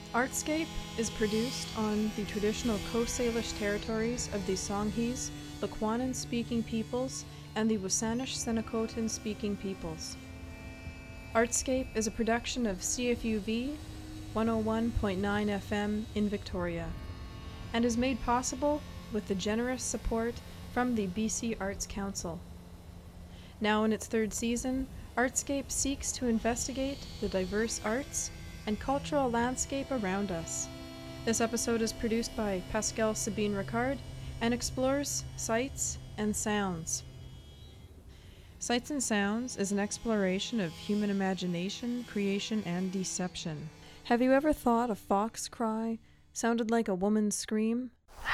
Artscape is produced on the traditional Coast Salish territories of the Songhees, the Quanon-speaking peoples, and the Wasanich-Senecotan-speaking peoples. Artscape is a production of CFUV 101.9 FM in Victoria, and is made possible with the generous support from the BC Arts Council. Now in its third season, Artscape seeks to investigate the diverse arts and cultural landscape around us. This episode is produced by Pascal Sabine Ricard and explores sights and sounds. Sights and Sounds is an exploration of human imagination, creation, and deception. Have you ever thought a fox cry sounded like a woman's scream?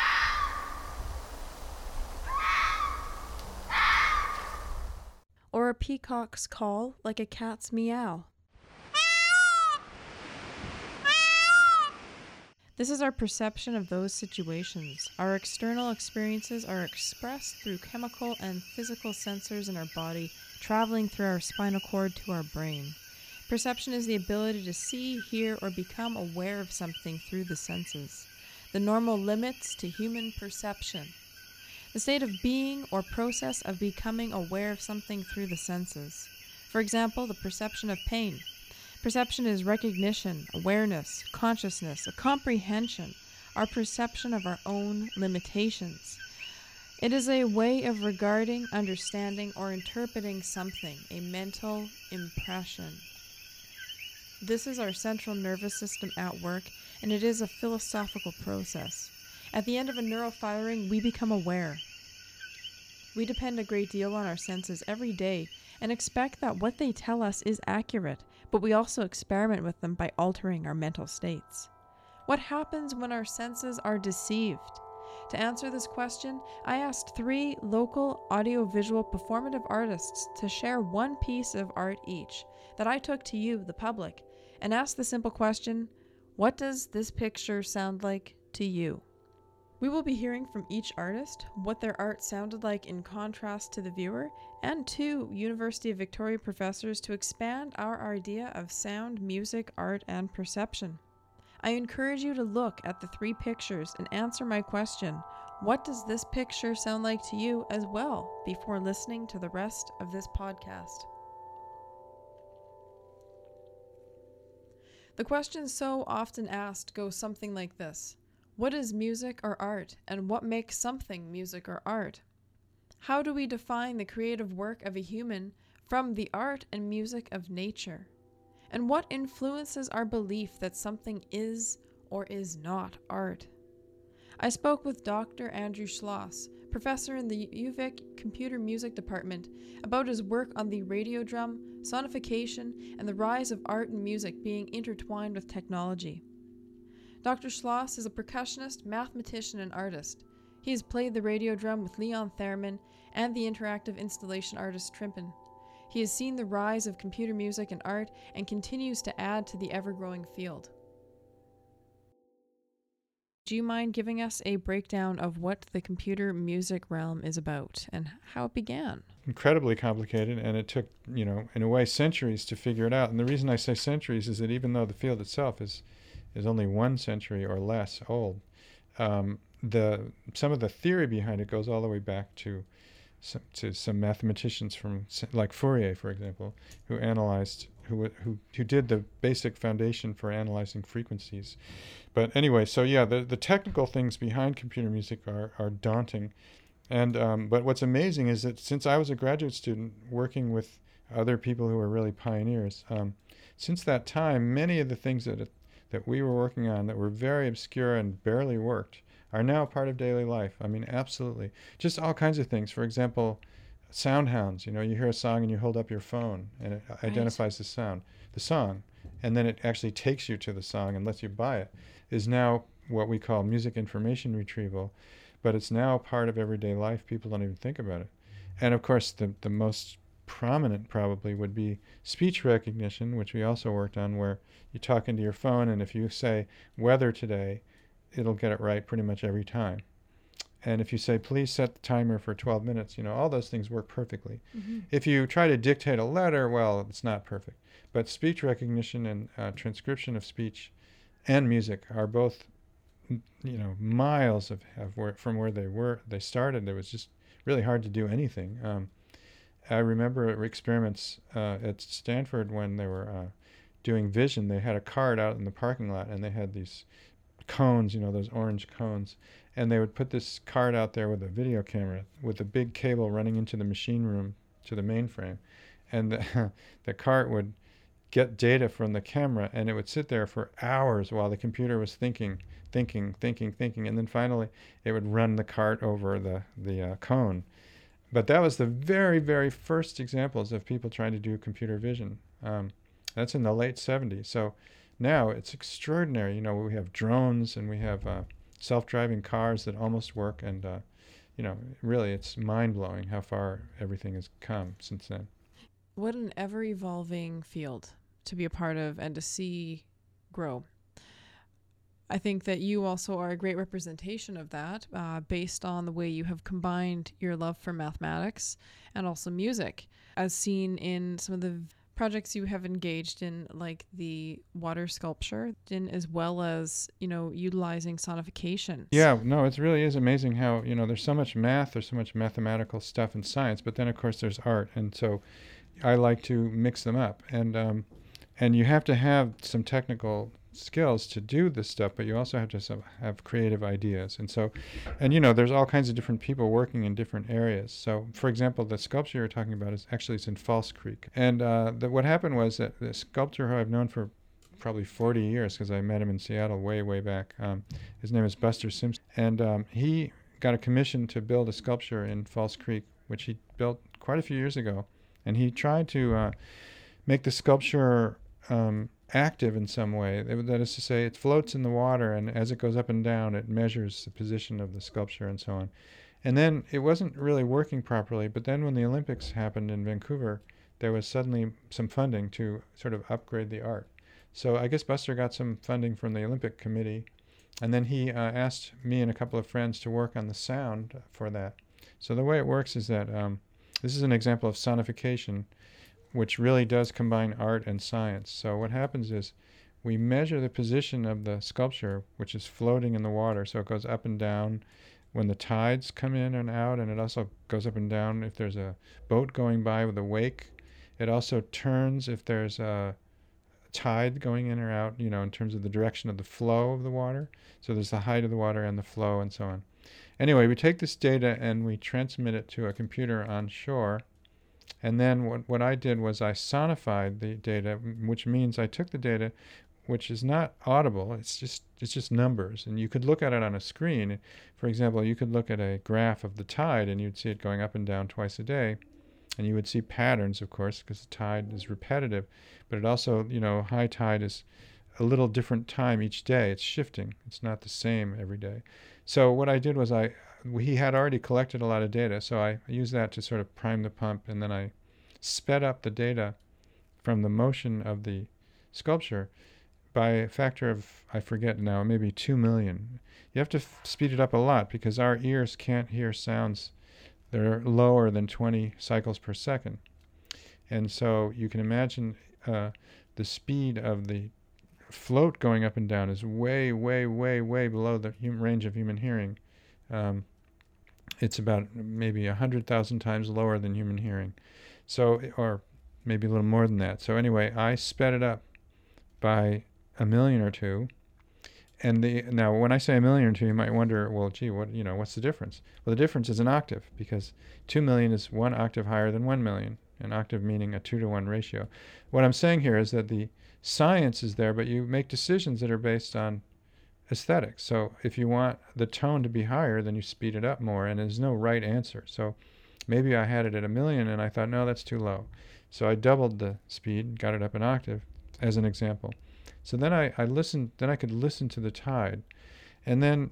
Or a peacock's call like a cat's meow? This is our perception of those situations. Our external experiences are expressed through chemical and physical sensors in our body, traveling through our spinal cord to our brain. Perception is the ability to see, hear, or become aware of something through the senses. The normal limits to human perception. The state of being or process of becoming aware of something through the senses. For example, the perception of pain. Perception is recognition, awareness, consciousness, a comprehension, our perception of our own limitations. It is a way of regarding, understanding, or interpreting something, a mental impression. This is our central nervous system at work, and it is a philosophical process. At the end of a neural firing, we become aware. We depend a great deal on our senses every day and expect that what they tell us is accurate, but we also experiment with them by altering our mental states. What happens when our senses are deceived? To answer this question, I asked 3 local audiovisual performative artists to share one piece of art each that I took to you, the public, and asked the simple question, what does this picture sound like to you? We will be hearing from each artist what their art sounded like in contrast to the viewer, and 2 University of Victoria professors to expand our idea of sound, music, art, and perception. I encourage you to look at the 3 pictures and answer my question, what does this picture sound like to you as well, before listening to the rest of this podcast. The question so often asked goes something like this. What is music or art, and what makes something music or art? How do we define the creative work of a human from the art and music of nature? And what influences our belief that something is or is not art? I spoke with Dr. Andrew Schloss, professor in the UVic Computer Music Department, about his work on the radio drum, sonification, and the rise of art and music being intertwined with technology. Dr. Schloss is a percussionist, mathematician, and artist. He has played the radio drum with Leon Theremin and the interactive installation artist Trimpin. He has seen the rise of computer music and art and continues to add to the ever-growing field. Do you mind giving us a breakdown of what the computer music realm is about and how it began? Incredibly complicated, and it took, in a way, centuries to figure it out. And the reason I say centuries is that even though the field itself is only 1 century or less old, some of the theory behind it goes all the way back to some mathematicians from, like Fourier, for example, who did the basic foundation for analyzing frequencies. But anyway, so yeah, the technical things behind computer music are daunting, and but what's amazing is that since I was a graduate student working with other people who were really pioneers, since that time, many of the things that we were working on that were very obscure and barely worked are now part of daily life. I mean, absolutely. Just all kinds of things. For example, sound hounds. You hear a song and you hold up your phone and it identifies the song, and then it actually takes you to the song and lets you buy it, is now what we call music information retrieval. But it's now part of everyday life. People don't even think about it. And of course, the most prominent probably would be speech recognition, which we also worked on, where you talk into your phone, and if you say weather today, it'll get it right pretty much every time. And if you say, please set the timer for 12 minutes, all those things work perfectly. Mm-hmm. If you try to dictate a letter, well, it's not perfect. But speech recognition and transcription of speech and music are both, miles from where they started. It was just really hard to do anything. I remember experiments at Stanford when they were doing vision. They had a cart out in the parking lot, and they had these cones, those orange cones, and they would put this cart out there with a video camera with a big cable running into the machine room to the mainframe, and the cart would get data from the camera, and it would sit there for hours while the computer was thinking, and then finally it would run the cart over the cone. But that was the very, very first examples of people trying to do computer vision. That's in the late 70s. So now it's extraordinary. We have drones, and we have self-driving cars that almost work, and really it's mind-blowing how far everything has come since then. What an ever-evolving field to be a part of and to see grow. I think that you also are a great representation of that, based on the way you have combined your love for mathematics and also music, as seen in some of the projects you have engaged in, like the water sculpture, as well as, utilizing sonification. Yeah, no, it really is amazing how, there's so much math, there's so much mathematical stuff in science, but then of course there's art. And so I like to mix them up. And you have to have some technical skills to do this stuff, but you also have to have creative ideas. And so, there's all kinds of different people working in different areas. So, for example, the sculpture you're talking about it's in False Creek. And what happened was that the sculptor who I've known for probably 40 years, because I met him in Seattle way, way back, his name is Buster Simpson. And he got a commission to build a sculpture in False Creek, which he built quite a few years ago. And he tried to make the sculpture active in some way. That is to say, it floats in the water, and as it goes up and down, it measures the position of the sculpture and so on. And then it wasn't really working properly, but then when the Olympics happened in Vancouver, there was suddenly some funding to sort of upgrade the art. So I guess Buster got some funding from the Olympic Committee, and then he asked me and a couple of friends to work on the sound for that. So the way it works is that this is an example of sonification, which really does combine art and science. So what happens is we measure the position of the sculpture, which is floating in the water. So it goes up and down when the tides come in and out, and it also goes up and down if there's a boat going by with a wake. It also turns if there's a tide going in or out, in terms of the direction of the flow of the water. So there's the height of the water and the flow and so on. Anyway, we take this data and we transmit it to a computer on shore. And then what I did was I sonified the data, which means I took the data, which is not audible. It's just numbers, and you could look at it on a screen. For example, you could look at a graph of the tide, and you'd see it going up and down twice a day, and you would see patterns, of course, because the tide is repetitive. But it also, high tide is a little different time each day. It's shifting. It's not the same every day. So what I did was he had already collected a lot of data, so I used that to sort of prime the pump, and then I sped up the data from the motion of the sculpture by a factor of, I forget now, maybe 2 million. You have to speed it up a lot because our ears can't hear sounds that are lower than 20 cycles per second. And so you can imagine the speed of the float going up and down is way, way, way, way below the range of human hearing. It's about maybe 100,000 times lower than human hearing. So, or maybe a little more than that. So anyway, I sped it up by 1 million or 2. And now when I say 1 million or 2, you might wonder, well, gee, what's the difference? Well, the difference is an octave, because 2 million is 1 octave higher than 1 million. An octave meaning a 2-to-1 ratio. What I'm saying here is that the science is there, but you make decisions that are based on aesthetics. So if you want the tone to be higher, then you speed it up more, and there's no right answer. So maybe I had it at 1 million, and I thought, no, that's too low. So I doubled the speed, got it up an octave, as an example. So then I listened. Then I could listen to the tide, and then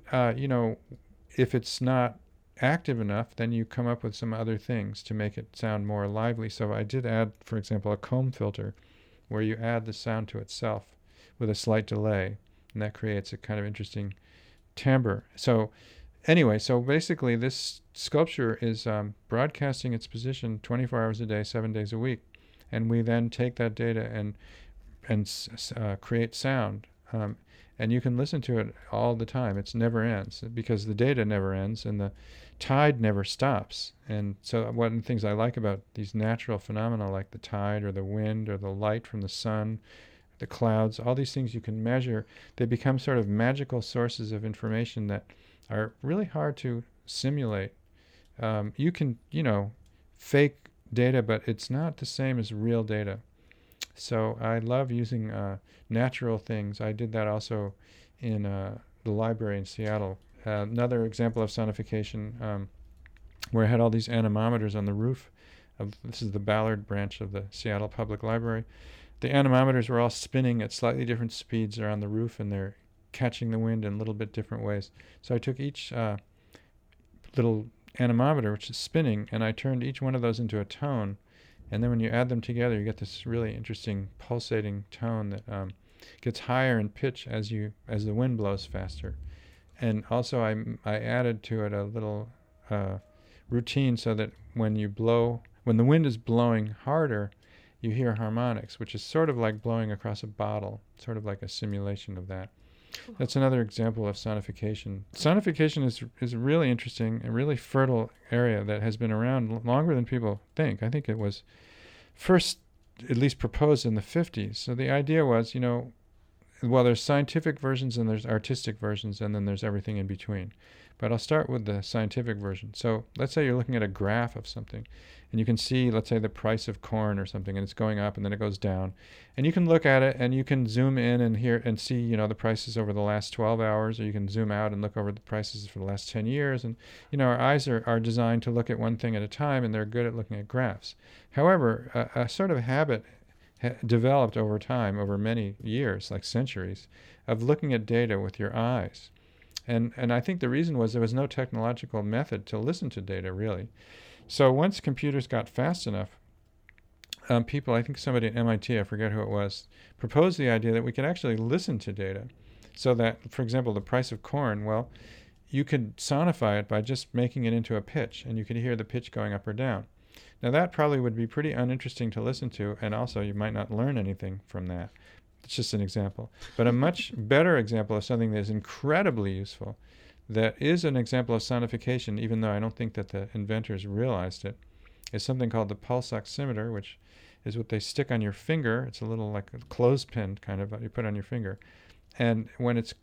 if it's not active enough, then you come up with some other things to make it sound more lively. So I did add, for example, a comb filter, where you add the sound to itself with a slight delay, and that creates a kind of interesting timbre. So anyway, so basically this sculpture is broadcasting its position 24 hours a day, 7 days a week, and we then take that data and create sound. And you can listen to it all the time. It never ends because the data never ends and the tide never stops. And so one of the things I like about these natural phenomena like the tide or the wind or the light from the sun, the clouds, all these things you can measure, they become sort of magical sources of information that are really hard to simulate. You can, fake data, but it's not the same as real data. So I love using natural things. I did that also in the library in Seattle. Another example of sonification where I had all these anemometers on the roof. This is the Ballard branch of the Seattle Public Library. The anemometers were all spinning at slightly different speeds around the roof, and they're catching the wind in a little bit different ways. So I took each little anemometer, which is spinning, and I turned each one of those into a tone. And then when you add them together, you get this really interesting pulsating tone that gets higher in pitch as the wind blows faster. And also I added to it a little routine so that when the wind is blowing harder, you hear harmonics, which is sort of like blowing across a bottle, sort of like a simulation of that. That's another example of sonification. Sonification is a really interesting and really fertile area that has been around longer than people think. I think it was first at least proposed in the 50s. So the idea was, there's scientific versions and there's artistic versions and then there's everything in between. But I'll start with the scientific version. So let's say you're looking at a graph of something and you can see, let's say, the price of corn or something, and it's going up and then it goes down. And you can look at it and you can zoom in and hear and see, the prices over the last 12 hours, or you can zoom out and look over the prices for the last 10 years. And, our eyes are designed to look at one thing at a time, and they're good at looking at graphs. However, a sort of habit developed over time, over many years, like centuries, of looking at data with your eyes. And I think the reason was there was no technological method to listen to data, really. So once computers got fast enough, people, I think somebody at MIT, I forget who it was, proposed the idea that we could actually listen to data. So that, for example, the price of corn, well, you could sonify it by just making it into a pitch, and you could hear the pitch going up or down. Now that probably would be pretty uninteresting to listen to, and also you might not learn anything from that. It's just an example. But a much better example of something that is incredibly useful, that is an example of sonification, even though I don't think that the inventors realized it, is something called the pulse oximeter, which is what they stick on your finger. It's a little like a clothespin kind of, you put on your finger. And when it's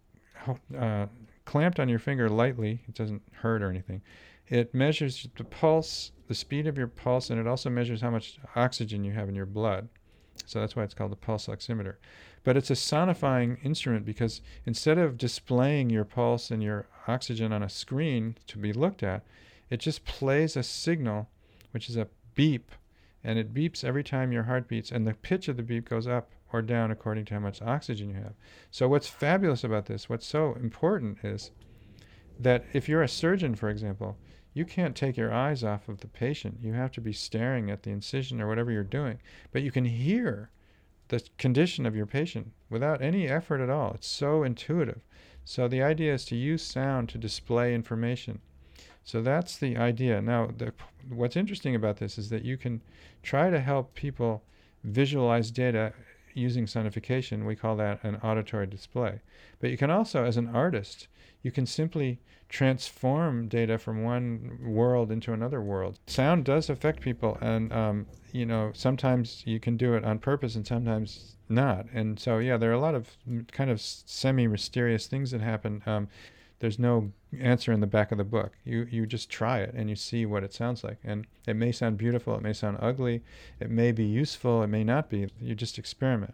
clamped on your finger lightly, it doesn't hurt or anything, it measures the pulse, the speed of your pulse, and it also measures how much oxygen you have in your blood. So that's why it's called the pulse oximeter. But it's a sonifying instrument because instead of displaying your pulse and your oxygen on a screen to be looked at, it just plays a signal, which is a beep, and it beeps every time your heart beats, and the pitch of the beep goes up or down according to how much oxygen you have. So what's fabulous about this, what's so important is that if you're a surgeon, for example, you can't take your eyes off of the patient. You have to be staring at the incision or whatever you're doing. But you can hear the condition of your patient without any effort at all. It's so intuitive. So the idea is to use sound to display information. So that's the idea. Now, what's interesting about this is that you can try to help people visualize data using sonification. We call that an auditory display. But you can also, as an artist, you can simply transform data from one world into another world. Sound does affect people, and sometimes you can do it on purpose and sometimes not. And so, yeah, there are a lot of kind of semi-mysterious things that happen. There's no answer in the back of the book. You just try it and you see what it sounds like. And it may sound beautiful, it may sound ugly, it may be useful, it may not be. You just experiment.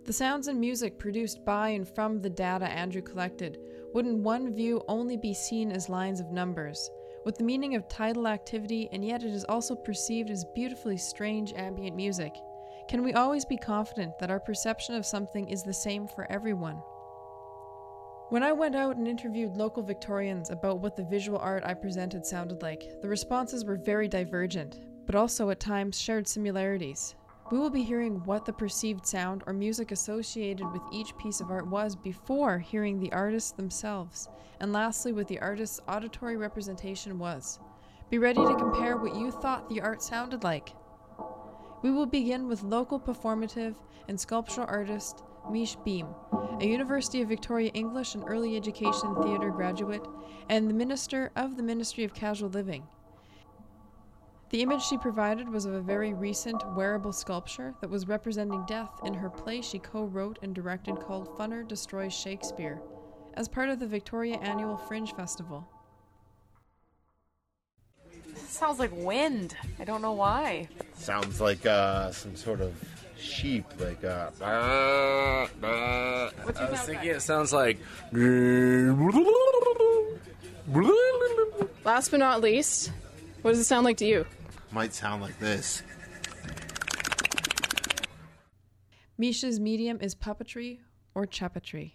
The sounds and music produced by and from the data Andrew collected would in one view only be seen as lines of numbers, with the meaning of tidal activity, and yet it is also perceived as beautifully strange ambient music. Can we always be confident that our perception of something is the same for everyone? When I went out and interviewed local Victorians about what the visual art I presented sounded like, the responses were very divergent, but also at times shared similarities. We will be hearing what the perceived sound or music associated with each piece of art was before hearing the artists themselves, and lastly what the artist's auditory representation was. Be ready to compare what you thought the art sounded like. We will begin with local performative and sculptural artist Mish Beam, a University of Victoria English and Early Education Theatre graduate, and the Minister of the Ministry of Casual Living. The image she provided was of a very recent wearable sculpture that was representing death in her play she co-wrote and directed called Funner Destroys Shakespeare, as part of the Victoria Annual Fringe Festival. Sounds like wind. I don't know why. Sounds like some sort of sheep, like What's I was thinking it sounds like. Last but not least, what does it sound like to you? might sound like this. Misha's medium is puppetry or chapetry.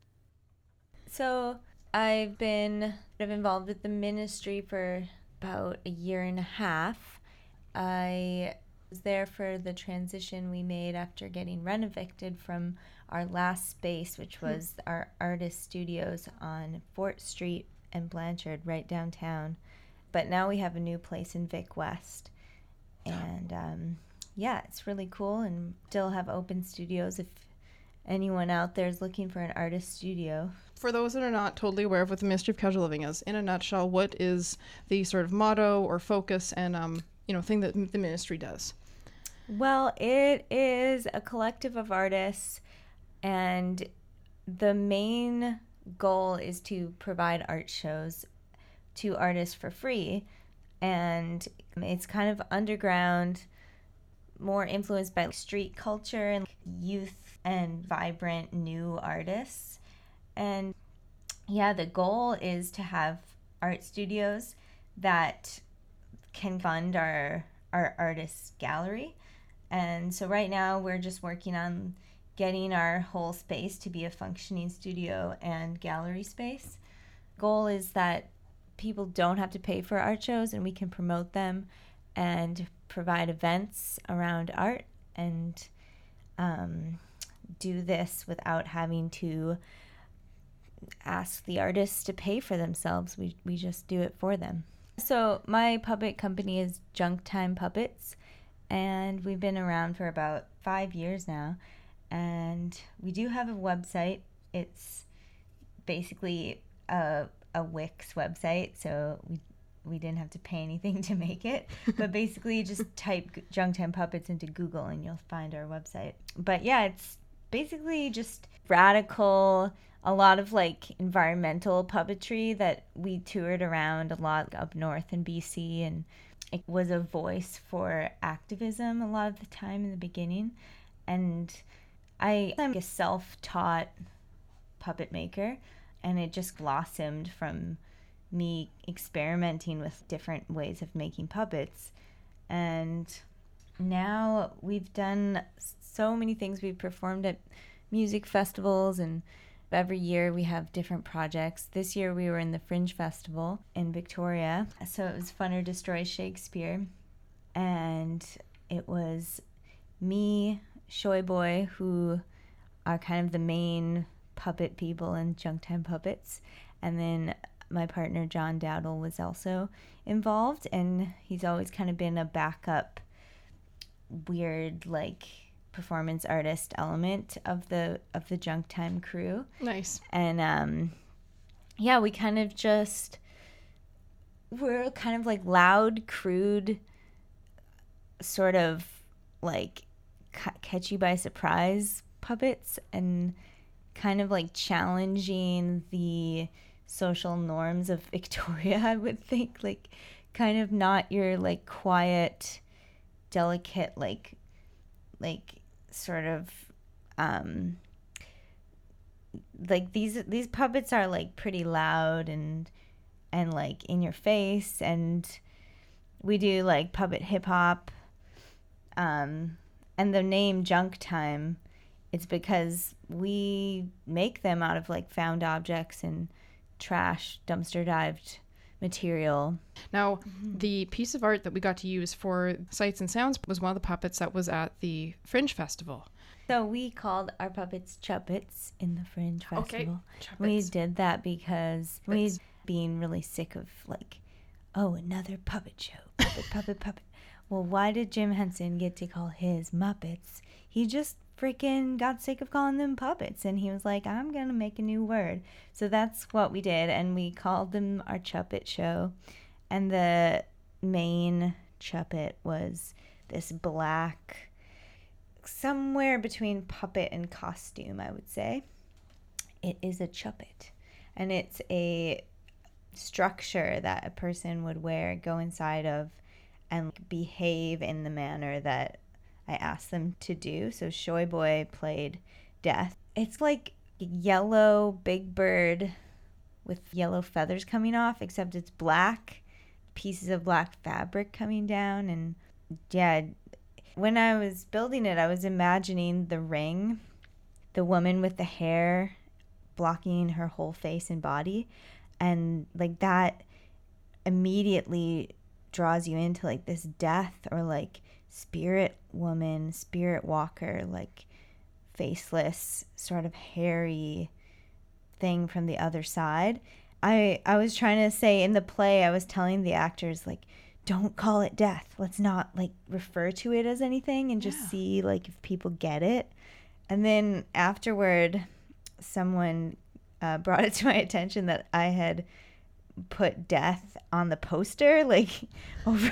So I've been involved with the ministry for about a year and a half. I was there for the transition we made after getting rent-evicted from our last space, which was our artist studios on Fort Street and Blanchard, right downtown. But now we have a new place in Vic West. And yeah, it's really cool, and still have open studios if anyone out there is looking for an artist studio. For those that are not totally aware of what the Ministry of Casual Living is, in a nutshell, what is the sort of motto or focus and thing that the ministry does? Well, it is a collective of artists, and the main goal is to provide art shows to artists for free. And it's kind of underground, more influenced by street culture and youth and vibrant new artists. And yeah, the goal is to have art studios that can fund our artists gallery. And so right now we're just working on getting our whole space to be a functioning studio and gallery space. Goal is that people don't have to pay for art shows, and we can promote them and provide events around art and do this without having to ask the artists to pay for themselves. We just do it for them. So my puppet company is Junk Time Puppets, and we've been around for about 5 years now. And we do have a website. It's basically a Wix website, so we didn't have to pay anything to make it. But basically, just type Junk Time Puppets into Google and you'll find our website. But yeah, it's basically just radical, a lot of like environmental puppetry that we toured around a lot up north in BC, and it was a voice for activism a lot of the time in the beginning. And I'm a self-taught puppet maker, and it just blossomed from me experimenting with different ways of making puppets. And now we've done so many things. We've performed at music festivals, and every year we have different projects. This year we were in the Fringe Festival in Victoria, so it was Funner Destroys Shakespeare, and it was me, Shoy Boy, who are kind of the main puppet people in Junk Time Puppets, and then my partner John Dowdle was also involved, and he's always kind of been a backup weird like performance artist element of the Junk Time crew. Nice. And yeah, we're kind of like loud, crude, sort of like catch you by surprise puppets, and kind of like challenging the social norms of Victoria, I would think. Like kind of not your like quiet, delicate, like sort of like these puppets are like pretty loud and like in your face, and we do like puppet hip hop. And the name Junk Time, it's because we make them out of like found objects and trash, dumpster dived material. Now, the piece of art that we got to use for Sights and Sounds was one of the puppets that was at the Fringe Festival. So we called our puppets Chuppets in the Fringe Festival. Chuppets. We did that because we being really sick of like, oh, another puppet show. Puppet. Well, why did Jim Henson get to call his Muppets? He just freaking got sick of calling them puppets, and he was like, I'm going to make a new word. So that's what we did, and we called them our Chuppet show. And the main Chuppet was this black, somewhere between puppet and costume, I would say. It is a Chuppet, and it's a structure that a person would wear, go inside of, and behave in the manner that I asked them to do. So Shoy Boy played Death. It's like a yellow big bird with yellow feathers coming off, except it's black, pieces of black fabric coming down. And yeah, when I was building it, I was imagining the ring, the woman with the hair blocking her whole face and body. And like that immediately draws you into like this death or like spirit woman, spirit walker, like faceless, sort of hairy thing from the other side. I was trying to say in the play, I was telling the actors, like, don't call it death. Let's not like refer to it as anything and just see like if people get it. And then afterward, someone brought it to my attention that I had put death on the poster, like over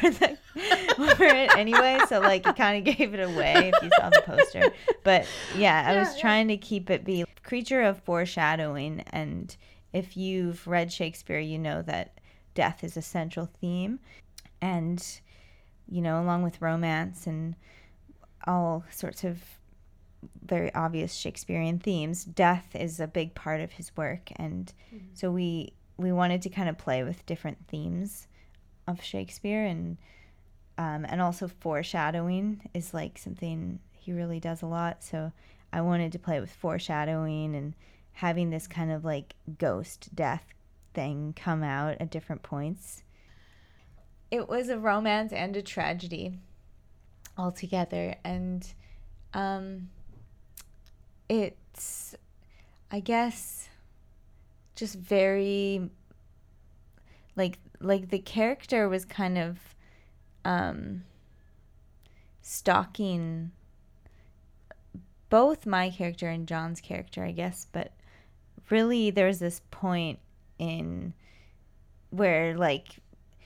it anyway, so like it kind of gave it away if you saw the poster. But I was trying to keep it be creature of foreshadowing, and if you've read Shakespeare, you know that death is a central theme, and you know, along with romance and all sorts of very obvious Shakespearean themes, death is a big part of his work. And so we wanted to kind of play with different themes of Shakespeare, and also foreshadowing is like something he really does a lot. So I wanted to play with foreshadowing and having this kind of like ghost death thing come out at different points. It was a romance and a tragedy all together, and it's, I guess, just very like the character was kind of stalking both my character and John's character, I guess. But really there's this point in where like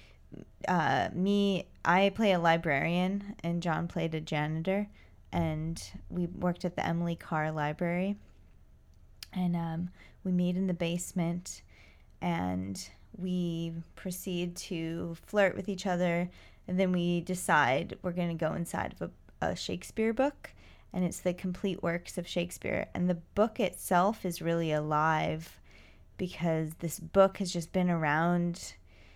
I play a librarian and John played a janitor, and we worked at the Emily Carr Library, and we meet in the basement, and we proceed to flirt with each other, and then we decide we're going to go inside of a Shakespeare book, and it's the complete works of Shakespeare. And the book itself is really alive because this book has just been around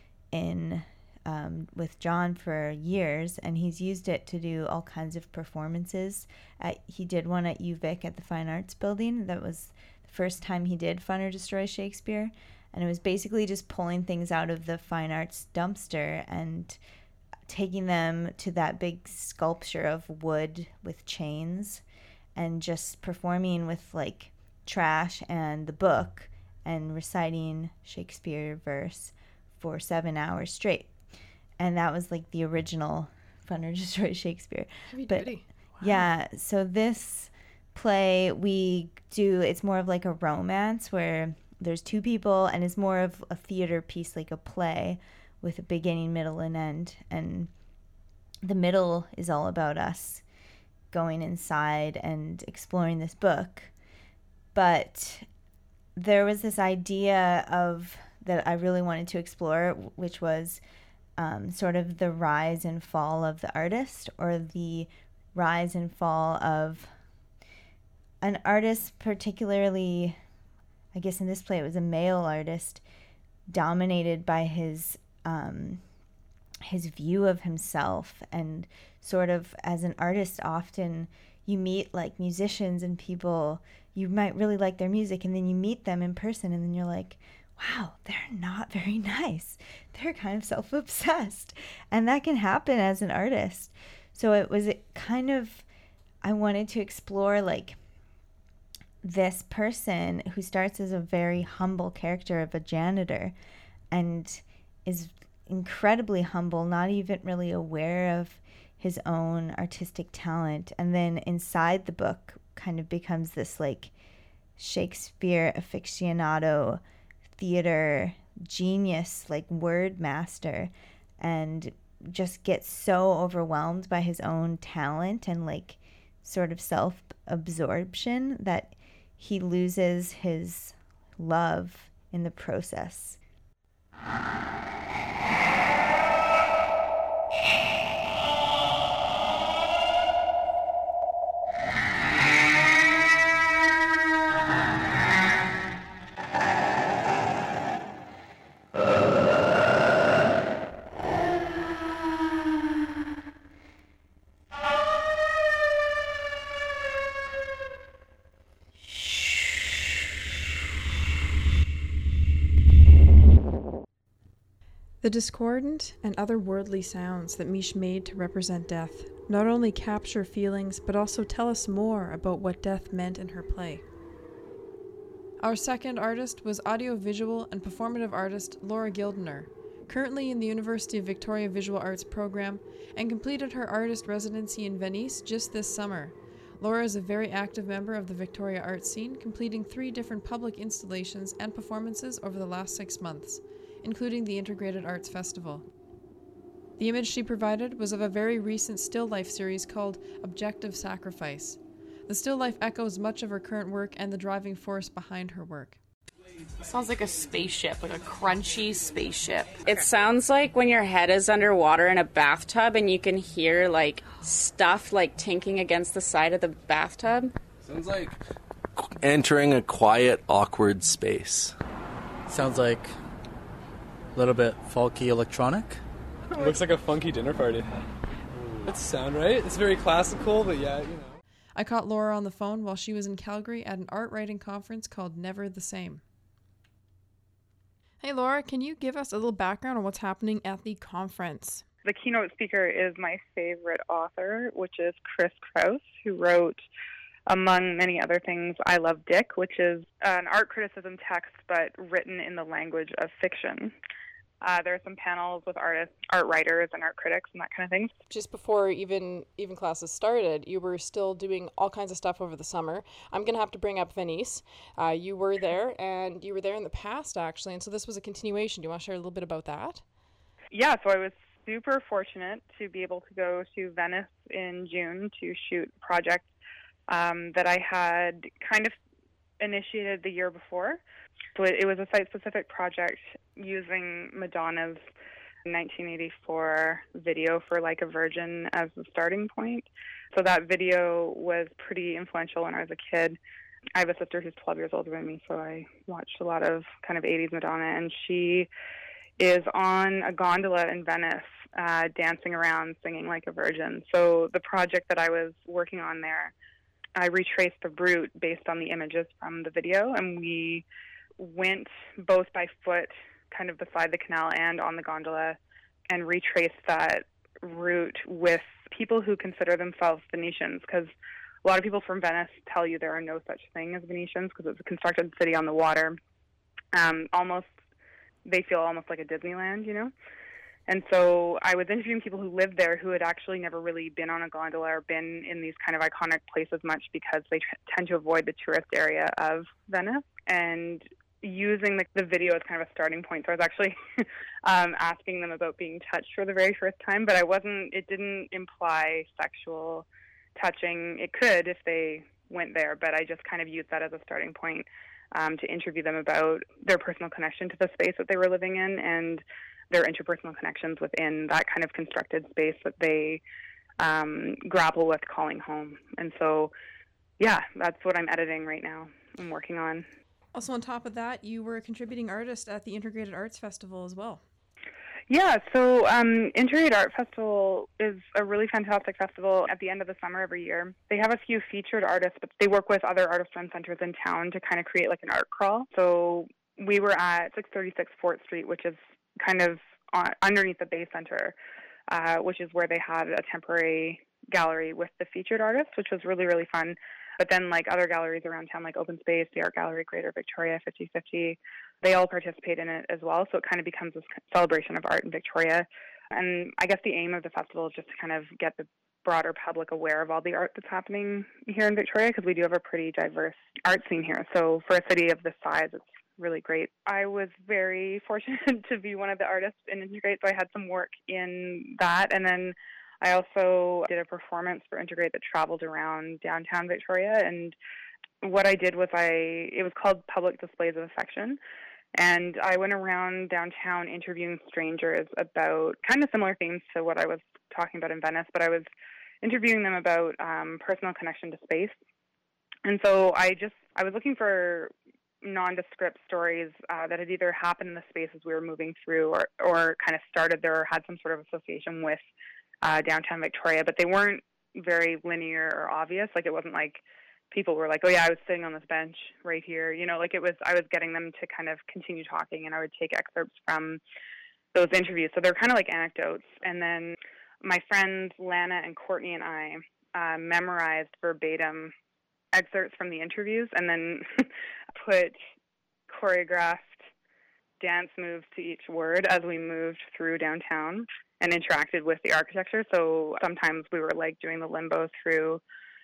with John for years, and he's used it to do all kinds of performances. He did one at UVic at the Fine Arts Building. That was the first time he did Fun or Destroy Shakespeare, and it was basically just pulling things out of the fine arts dumpster and taking them to that big sculpture of wood with chains and just performing with like trash and the book and reciting Shakespeare verse for 7 hours straight. And that was like the original Fun or Destroy Shakespeare. Heavy but duty. Wow. Yeah, so this play it's more of like a romance where there's two people, and it's more of a theater piece, like a play with a beginning, middle, and end. And the middle is all about us going inside and exploring this book. But there was this idea that I really wanted to explore, which was sort of the rise and fall of the artist, or the rise and fall of an artist, particularly, I guess in this play it was a male artist, dominated by his view of himself. And sort of as an artist, often you meet like musicians and people, you might really like their music, and then you meet them in person and then you're like, wow, they're not very nice. They're kind of self-obsessed. And that can happen as an artist. So it was kind of, I wanted to explore like this person who starts as a very humble character of a janitor and is incredibly humble, not even really aware of his own artistic talent, and then inside the book kind of becomes this like Shakespeare aficionado, theater genius, like word master, and just gets so overwhelmed by his own talent and like sort of self-absorption that he loses his love in the process. The discordant and otherworldly sounds that Mish made to represent death not only capture feelings, but also tell us more about what death meant in her play. Our second artist was audiovisual and performative artist Laura Gildener, currently in the University of Victoria Visual Arts program, and completed her artist residency in Venice just this summer. Laura is a very active member of the Victoria art scene, completing 3 different public installations and performances over the last 6 months, including the Integrated Arts Festival. The image she provided was of a very recent still life series called Objective Sacrifice. The still life echoes much of her current work and the driving force behind her work. Sounds like a spaceship, like a crunchy spaceship. It sounds like when your head is underwater in a bathtub and you can hear like stuff like tinking against the side of the bathtub. Sounds like entering a quiet, awkward space. Sounds like a little bit folky electronic. It looks like a funky dinner party. That's sound right. It's very classical, but yeah, you know. I caught Laura on the phone while she was in Calgary at an art writing conference called Never the Same. Hey Laura, can you give us a little background on what's happening at the conference? The keynote speaker is my favorite author, which is Chris Kraus, who wrote, among many other things, I Love Dick, which is an art criticism text but written in the language of fiction. There are some panels with artists, art writers, and art critics and that kind of thing. Just before even classes started, you were still doing all kinds of stuff over the summer. I'm going to have to bring up Venice. You were there, and you were there in the past, actually, and so this was a continuation. Do you want to share a little bit about that? Yeah, so I was super fortunate to be able to go to Venice in June to shoot a project that I had kind of initiated the year before. So it was a site-specific project using Madonna's 1984 video for Like a Virgin as the starting point. So that video was pretty influential when I was a kid. I have a sister who's 12 years older than me, so I watched a lot of kind of 80s Madonna, and she is on a gondola in Venice dancing around singing Like a Virgin. So the project that I was working on there, I retraced the route based on the images from the video, and we went both by foot kind of beside the canal and on the gondola and retraced that route with people who consider themselves Venetians, because a lot of people from Venice tell you there are no such thing as Venetians because it's a constructed city on the water. They feel almost like a Disneyland, you know? And so I was interviewing people who lived there who had actually never really been on a gondola or been in these kind of iconic places much because they tend to avoid the tourist area of Venice, and using the video as kind of a starting point. So I was actually asking them about being touched for the very first time, but it didn't imply sexual touching. It could if they went there, but I just kind of used that as a starting point to interview them about their personal connection to the space that they were living in and their interpersonal connections within that kind of constructed space that they grapple with calling home. And so yeah, that's what I'm editing right now. I'm working on. Also, on top of that, you were a contributing artist at the Integrated Arts Festival as well. Yeah, so Integrated Art Festival is a really fantastic festival at the end of the summer every year. They have a few featured artists, but they work with other artist-run centers in town to kind of create like an art crawl. So we were at 636 Fort Street, which is kind of underneath the Bay Center, which is where they had a temporary gallery with the featured artists, which was really, really fun. But then like other galleries around town, like Open Space, the Art Gallery, Greater Victoria, 50/50, they all participate in it as well. So it kind of becomes this celebration of art in Victoria. And I guess the aim of the festival is just to kind of get the broader public aware of all the art that's happening here in Victoria, because we do have a pretty diverse art scene here. So for a city of this size, it's really great. I was very fortunate to be one of the artists in Integrate, so I had some work in that. And then I also did a performance for Integrate that traveled around downtown Victoria, and what I did was it was called Public Displays of Affection, and I went around downtown interviewing strangers about kind of similar themes to what I was talking about in Venice, but I was interviewing them about personal connection to space. And so I was looking for nondescript stories that had either happened in the spaces we were moving through or kind of started there or had some sort of association with downtown Victoria, but they weren't very linear or obvious. Like, it wasn't like people were like, oh yeah, I was sitting on this bench right here. You know, like I was getting them to kind of continue talking, and I would take excerpts from those interviews. So they're kind of like anecdotes. And then my friends Lana and Courtney and I memorized verbatim excerpts from the interviews and then put choreographed dance moves to each word as we moved through downtown and interacted with the architecture. So sometimes we were like doing the limbo through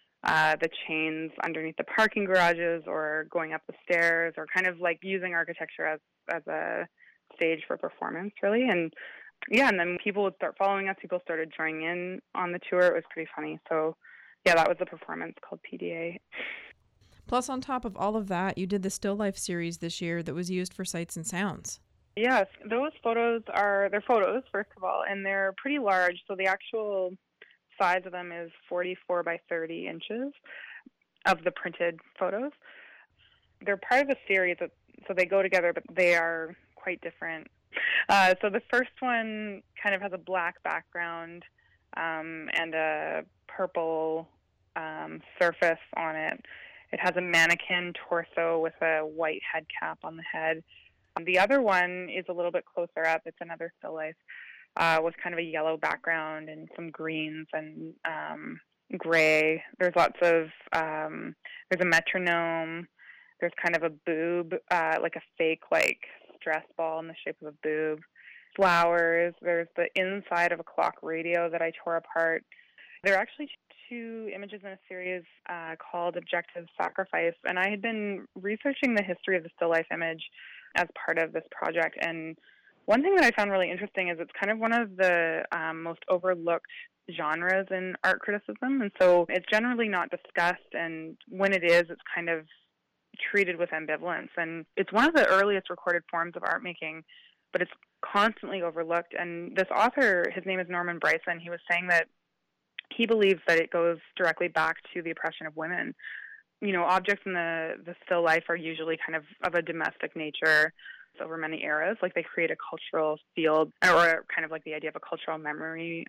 the chains underneath the parking garages, or going up the stairs, or kind of like using architecture as a stage for performance, really. And yeah, and then people would start following us. People started joining in on the tour. It was pretty funny. So yeah, that was the performance called PDA. Plus, on top of all of that, you did the Still Life series this year that was used for Sights and Sounds. Yes, those photos they're photos, first of all, and they're pretty large. So the actual size of them is 44 by 30 inches of the printed photos. They're part of a series, so they go together, but they are quite different. So the first one kind of has a black background and a purple surface on it. It has a mannequin torso with a white head cap on the head. The other one is a little bit closer up. It's another still life with kind of a yellow background and some greens and gray. There's lots of, there's a metronome. There's kind of a boob, like a fake like stress ball in the shape of a boob. Flowers. There's the inside of a clock radio that I tore apart. There are actually two images in a series called Objective Sacrifice, and I had been researching the history of the still life image as part of this project. And one thing that I found really interesting is it's kind of one of the most overlooked genres in art criticism, and so it's generally not discussed, and when it is, it's kind of treated with ambivalence. And it's one of the earliest recorded forms of art making, but it's constantly overlooked. And this author, his name is Norman Bryson, he was saying that he believes that it goes directly back to the oppression of women. You know, objects in the still life are usually kind of a domestic nature over many eras. Like, they create a cultural field, or kind of like the idea of a cultural memory.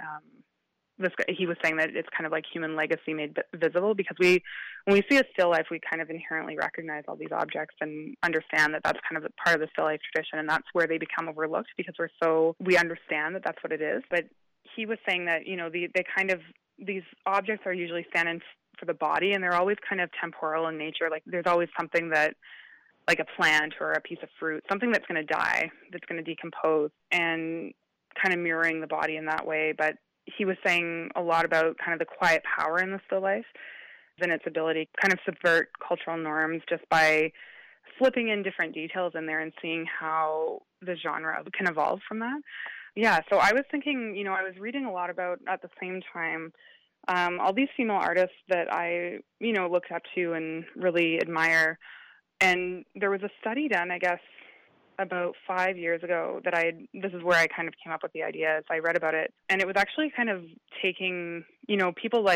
He was saying that it's kind of like human legacy made visible, because when we see a still life, we kind of inherently recognize all these objects and understand that that's kind of a part of the still life tradition, and that's where they become overlooked because we understand that that's what it is. But he was saying that, you know, these objects are usually stand-in for the body, and they're always kind of temporal in nature. Like, there's always something that, like a plant or a piece of fruit, something that's going to die, that's going to decompose, and kind of mirroring the body in that way. But he was saying a lot about kind of the quiet power in the still life and its ability to kind of subvert cultural norms just by flipping in different details in there and seeing how the genre can evolve from that. Yeah, so I was thinking, you know, I was reading a lot about, at the same time, all these female artists that I, you know, looked up to and really admire. And there was a study done, I guess, about 5 years ago that this is where I kind of came up with the idea as I read about it. And it was actually kind of taking, you know, people like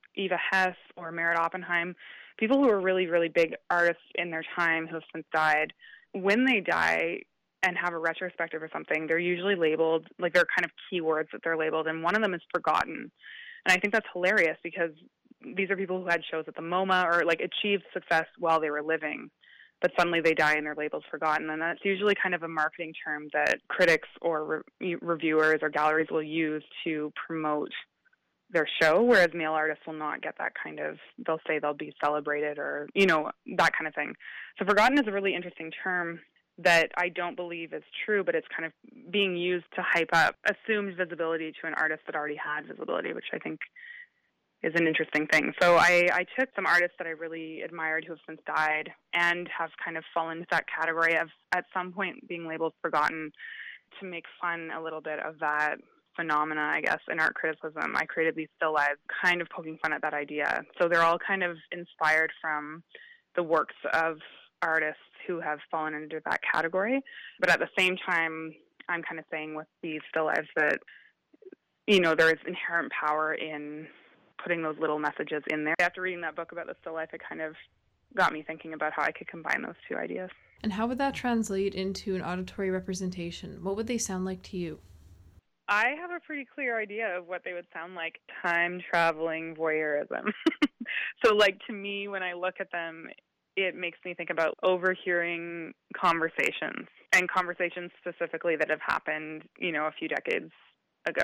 Eva Hess or Merritt Oppenheim, people who are really, really big artists in their time who have since died, when they die and have a retrospective or something, they're usually labeled, like there are kind of keywords that they're labeled, and one of them is forgotten. And I think that's hilarious because these are people who had shows at the MoMA or like achieved success while they were living, but suddenly they die and their label's forgotten. And that's usually kind of a marketing term that critics or reviewers or galleries will use to promote their show, whereas male artists will not get that kind of, they'll say they'll be celebrated or, you know, that kind of thing. So forgotten is a really interesting term that I don't believe is true, but it's kind of being used to hype up assumed visibility to an artist that already had visibility, which I think is an interesting thing. So I took some artists that I really admired who have since died and have kind of fallen into that category of at some point being labeled forgotten to make fun a little bit of that phenomena, I guess, in art criticism. I created these still lives kind of poking fun at that idea. So they're all kind of inspired from the works of artists who have fallen into that category. But at the same time, I'm kind of saying with these still lives that, you know, there is inherent power in putting those little messages in there. After reading that book about the still life, it kind of got me thinking about how I could combine those two ideas. And how would that translate into an auditory representation? What would they sound like to you? I have a pretty clear idea of what they would sound like. Time-traveling voyeurism. So, like, to me, when I look at them, it makes me think about overhearing conversations, and conversations specifically that have happened, you know, a few decades ago.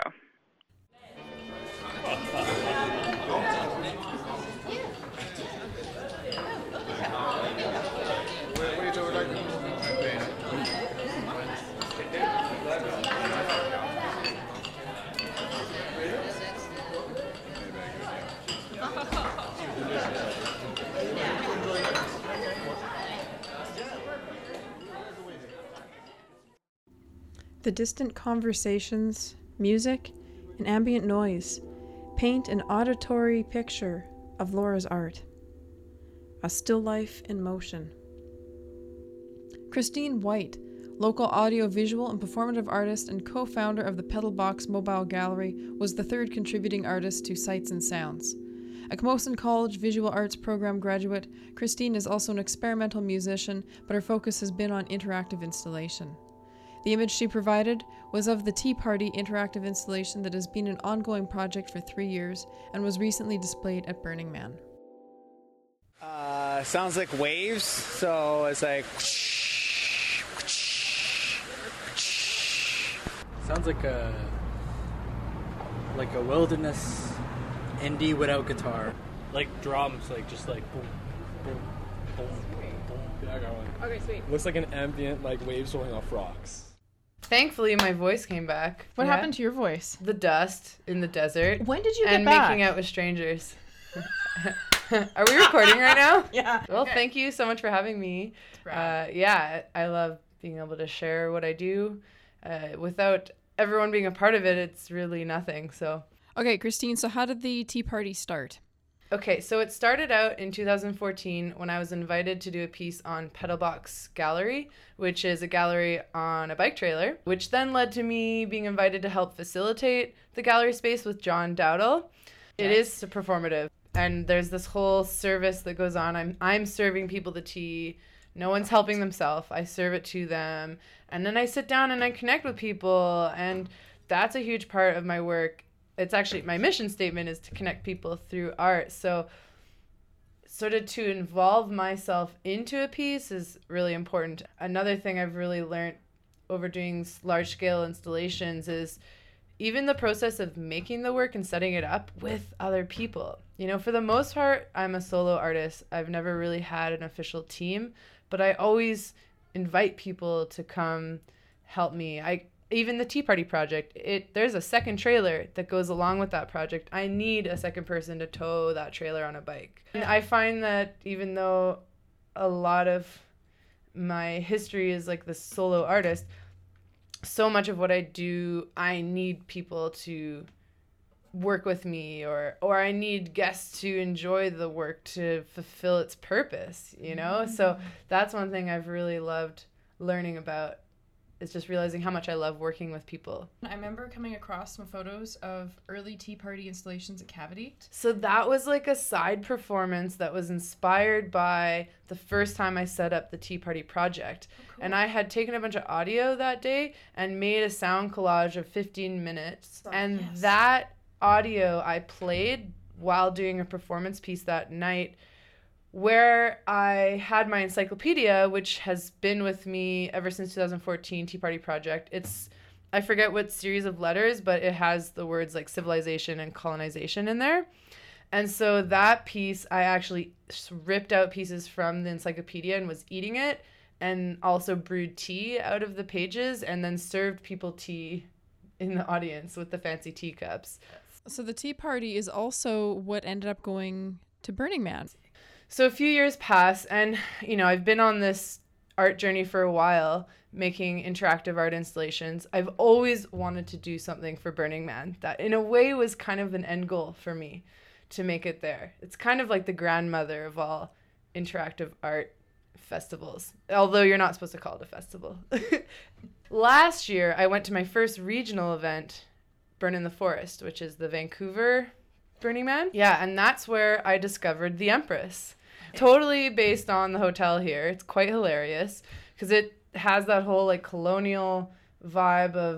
The distant conversations, music, and ambient noise paint an auditory picture of Laura's art. A still life in motion. Christine White, local audio-visual and performative artist and co-founder of the Pedalbox Mobile Gallery, was the third contributing artist to Sights and Sounds. A Camosun College Visual Arts Program graduate, Christine is also an experimental musician, but her focus has been on interactive installation. The image she provided was of the Tea Party interactive installation that has been an ongoing project for 3 years and was recently displayed at Burning Man. Sounds like waves, so it's like... Sounds like a wilderness indie without guitar. Like drums, like just like boom, boom, boom, boom. Yeah, I got one. Okay, sweet. Looks like an ambient, like waves rolling off rocks. Thankfully, my voice came back. What happened to your voice? The dust in the desert. When did you get and back? Making out with strangers. Are we recording right now? Yeah. Well, okay. Thank you so much for having me. Yeah, I love being able to share what I do. Without everyone being a part of it, it's really nothing. So. Okay, Christine, so how did the Tea Party start? Okay, so it started out in 2014 when I was invited to do a piece on Pedalbox Gallery, which is a gallery on a bike trailer, which then led to me being invited to help facilitate the gallery space with John Dowdle. It is performative, and there's this whole service that goes on. I'm serving people the tea. No one's helping themselves. I serve it to them, and then I sit down and I connect with people, and that's a huge part of my work. It's actually, my mission statement is to connect people through art. So sort of to involve myself into a piece is really important. Another thing I've really learned over doing large-scale installations is even the process of making the work and setting it up with other people. You know, for the most part, I'm a solo artist. I've never really had an official team, but I always invite people to come help me. Even the Tea Party project, there's a second trailer that goes along with that project. I need a second person to tow that trailer on a bike. And I find that even though a lot of my history is like the solo artist, so much of what I do, I need people to work with me or I need guests to enjoy the work to fulfill its purpose, you know? So that's one thing I've really loved learning about it's just realizing how much I love working with people. I remember coming across some photos of early tea party installations at Cavity. So that was like a side performance that was inspired by the first time I set up the Tea Party Project. Oh, cool. And I had taken a bunch of audio that day and made a sound collage of 15 minutes. And that audio I played while doing a performance piece that night, where I had my encyclopedia, which has been with me ever since 2014, Tea Party Project. I forget what series of letters, but it has the words like civilization and colonization in there. And so that piece, I actually ripped out pieces from the encyclopedia and was eating it, and also brewed tea out of the pages and then served people tea in the audience with the fancy teacups. So the Tea Party is also what ended up going to Burning Man. So a few years pass, and, I've been on this art journey for a while, making interactive art installations. I've always wanted to do something for Burning Man that in a way was kind of an end goal for me to make it there. It's kind of like the grandmother of all interactive art festivals, although you're not supposed to call it a festival. Last year, I went to my first regional event, Burn in the Forest, which is the Vancouver Burning Man. Yeah, and that's where I discovered the Empress. Totally based on the hotel here. It's quite hilarious because it has that whole like colonial vibe of,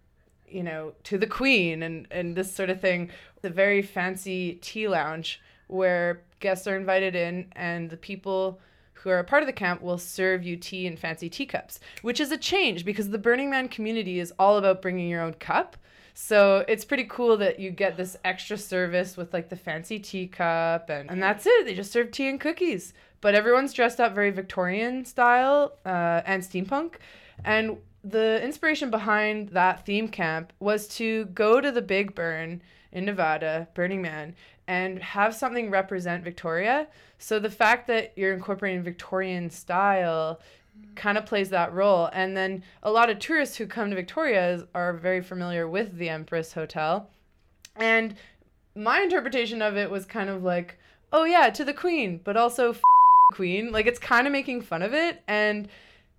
to the Queen and this sort of thing. The very fancy tea lounge where guests are invited in, and the people who are a part of the camp will serve you tea in fancy teacups, which is a change because the Burning Man community is all about bringing your own cup. So it's pretty cool that you get this extra service with like the fancy teacup, and that's it. They just serve tea and cookies. But everyone's dressed up very Victorian style and steampunk. And the inspiration behind that theme camp was to go to the Big Burn in Nevada, Burning Man, and have something represent Victoria. So the fact that you're incorporating Victorian style kind of plays that role. And then a lot of tourists who come to Victoria are very familiar with the Empress Hotel. And my interpretation of it was kind of like, oh yeah, to the Queen, but also Queen. Like, it's kind of making fun of it. And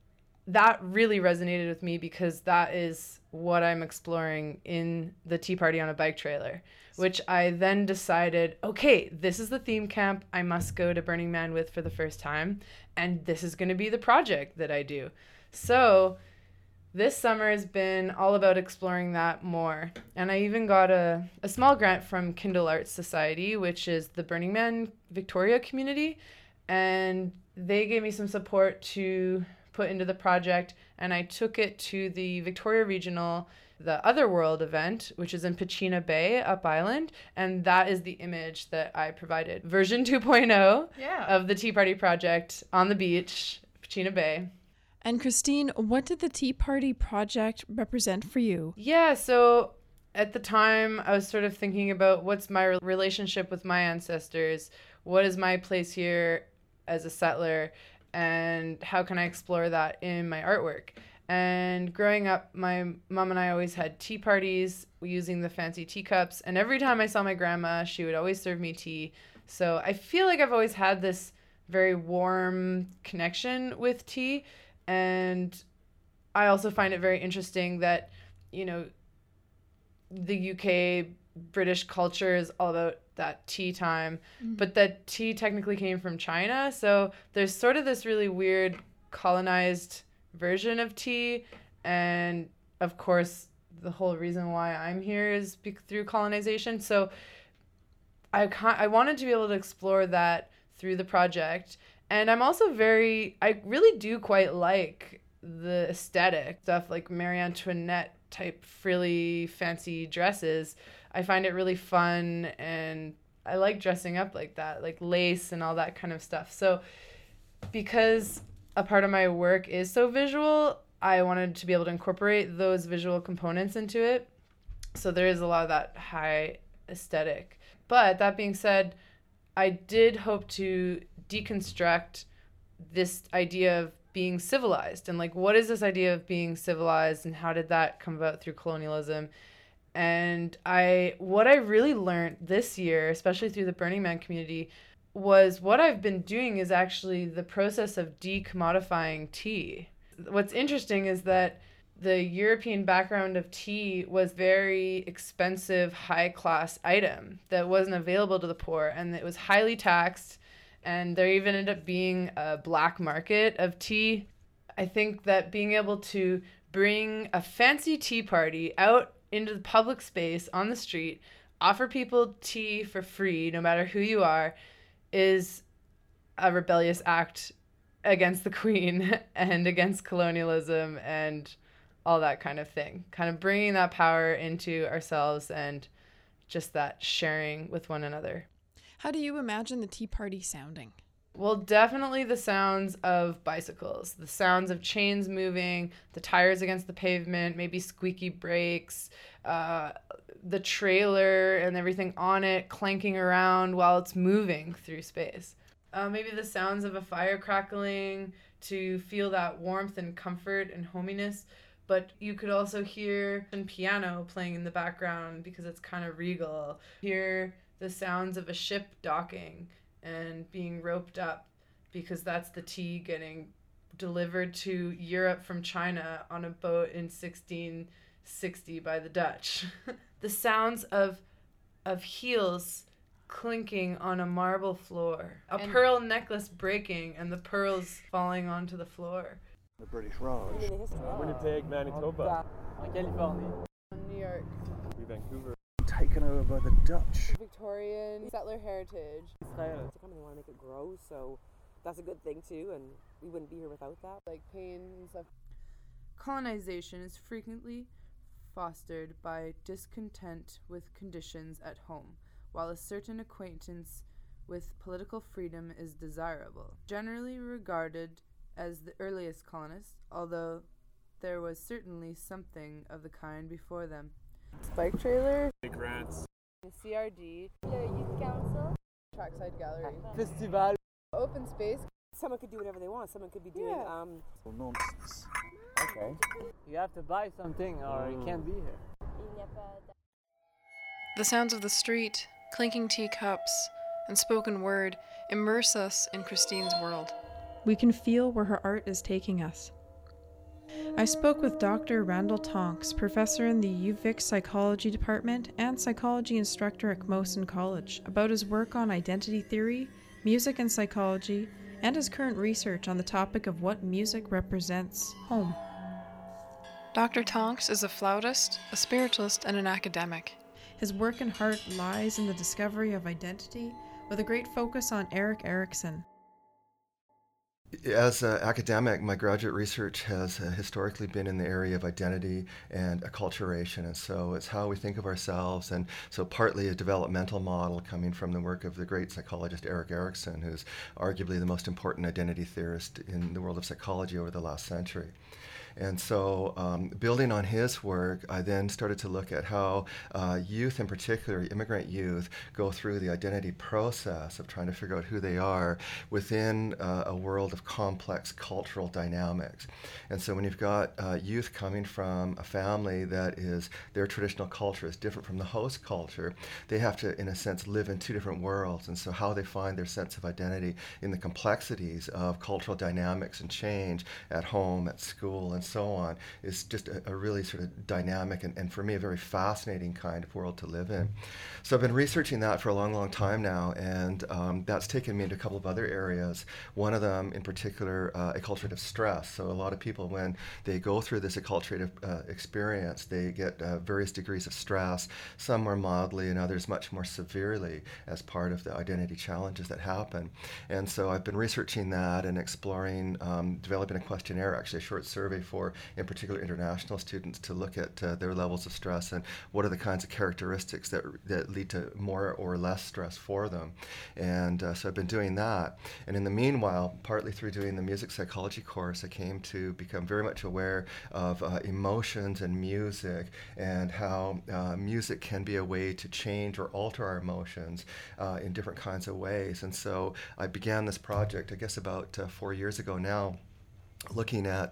that really resonated with me because that is what I'm exploring in the Tea Party on a Bike trailer, which I then decided, okay, this is the theme camp I must go to Burning Man with for the first time, and this is going to be the project that I do. So this summer has been all about exploring that more. And I even got a small grant from Kindle Arts Society, which is the Burning Man Victoria community, and they gave me some support to put into the project, and I took it to the Victoria Regional, the Otherworld event, which is in Pachena Bay, Up Island, and that is the image that I provided. Version 2.0 of the Tea Party Project on the beach, Pachena Bay. And Christine, what did the Tea Party Project represent for you? Yeah, so at the time, I was sort of thinking about what's my relationship with my ancestors, what is my place here as a settler, and how can I explore that in my artwork. And growing up, my mom and I always had tea parties using the fancy teacups. And every time I saw my grandma, she would always serve me tea. So I feel like I've always had this very warm connection with tea. And I also find it very interesting that, the UK British culture is all about that tea time, but that tea technically came from China. So there's sort of this really weird colonized version of tea, and of course the whole reason why I'm here is through colonization. So I wanted to be able to explore that through the project. And I'm also I really do quite like the aesthetic stuff, like Marie Antoinette type frilly fancy dresses. I find it really fun, and I like dressing up like that, like lace and all that kind of stuff. So because a part of my work is so visual, I wanted to be able to incorporate those visual components into it. So there is a lot of that high aesthetic. But that being said, I did hope to deconstruct this idea of being civilized, and like, what is this idea of being civilized, and how did that come about through colonialism? And what I really learned this year, especially through the Burning Man community, was what I've been doing is actually the process of decommodifying tea. What's interesting is that the European background of tea was very expensive, high-class item that wasn't available to the poor, and it was highly taxed, and there even ended up being a black market of tea. I think that being able to bring a fancy tea party out into the public space on the street, offer people tea for free, no matter who you are, is a rebellious act against the Queen and against colonialism and all that kind of thing. Kind of bringing that power into ourselves and just that sharing with one another. How do you imagine the tea party sounding? Well, definitely the sounds of bicycles, the sounds of chains moving, the tires against the pavement, maybe squeaky brakes, the trailer and everything on it clanking around while it's moving through space. Maybe the sounds of a fire crackling to feel that warmth and comfort and hominess. But you could also hear a piano playing in the background because it's kind of regal. Hear the sounds of a ship docking and being roped up because that's the tea getting delivered to Europe from China on a boat in 1660 by the Dutch. The sounds of heels clinking on a marble floor. A pearl necklace breaking and the pearls falling onto the floor. The British Raj. Winnipeg, Manitoba. California. New York. Vancouver. Taken over by the Dutch. Victorian settler heritage. Israel. They want to make it grow, so that's a good thing too, and we wouldn't be here without that. Like pain and stuff. Colonization is frequently fostered by discontent with conditions at home, while a certain acquaintance with political freedom is desirable. Generally regarded as the earliest colonists, although there was certainly something of the kind before them. Bike trailer. Grants. CRD. The Youth Council. Trackside Gallery. Festival. Open space. Someone could do whatever they want. Someone could be doing Nonsense. Okay. You have to buy something or you can't be here. The sounds of the street, clinking teacups, and spoken word immerse us in Christine's world. We can feel where her art is taking us. I spoke with Dr. Randall Tonks, professor in the UVic Psychology Department and psychology instructor at Camosun College, about his work on identity theory, music and psychology, and his current research on the topic of what music represents home. Dr. Tonks is a flautist, a spiritualist, and an academic. His work and heart lies in the discovery of identity, with a great focus on Erik Erikson. As an academic, my graduate research has historically been in the area of identity and acculturation, and so it's how we think of ourselves, and so partly a developmental model coming from the work of the great psychologist Erik Erikson, who's arguably the most important identity theorist in the world of psychology over the last century. And so building on his work, I then started to look at how youth, in particular immigrant youth, go through the identity process of trying to figure out who they are within a world of complex cultural dynamics. And so when you've got youth coming from a family that is, their traditional culture is different from the host culture, they have to, in a sense, live in two different worlds. And so how they find their sense of identity in the complexities of cultural dynamics and change at home, at school, and so on is just a really sort of dynamic and for me a very fascinating kind of world to live in. So I've been researching that for a long, long time now, and that's taken me into a couple of other areas. One of them in particular, acculturative stress. So a lot of people, when they go through this acculturative experience, they get various degrees of stress, some more mildly and others much more severely as part of the identity challenges that happen. And so I've been researching that and exploring, developing a questionnaire, actually a short survey for, in particular, international students to look at their levels of stress and what are the kinds of characteristics that lead to more or less stress for them. And so I've been doing that. And in the meanwhile, partly through doing the music psychology course, I came to become very much aware of emotions and music, and how music can be a way to change or alter our emotions in different kinds of ways. And so I began this project, I guess about 4 years ago now, looking at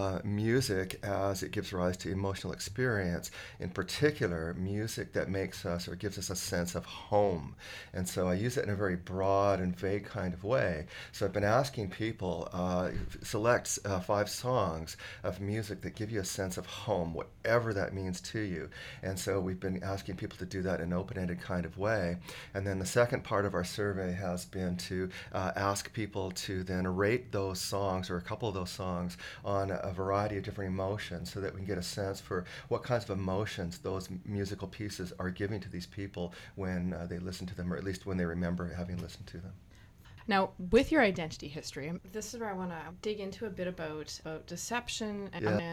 music as it gives rise to emotional experience, in particular music that makes us or gives us a sense of home. And so I use it in a very broad and vague kind of way. So I've been asking people, select 5 songs of music that give you a sense of home, whatever that means to you. And so we've been asking people to do that in an open-ended kind of way. And then the second part of our survey has been to ask people to then rate those songs, or a couple of those songs, on a variety of different emotions, so that we can get a sense for what kinds of emotions those musical pieces are giving to these people when they listen to them, or at least when they remember having listened to them. Now, with your identity history, this is where I want to dig into a bit about deception